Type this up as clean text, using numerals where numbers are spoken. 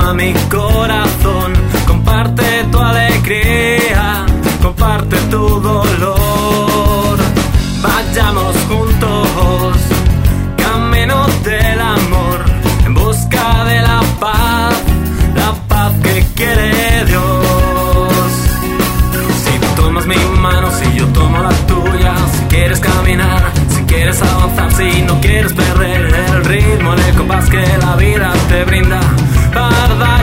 toma mi corazón, comparte tu alegría, comparte tu dolor. Vayamos juntos, camino del amor, en busca de la paz que quiere Dios. Si tomas mi mano, si yo tomo la tuya, si quieres caminar, si quieres avanzar, si no quieres perder el ritmo, el compás que la vida te brinda para dar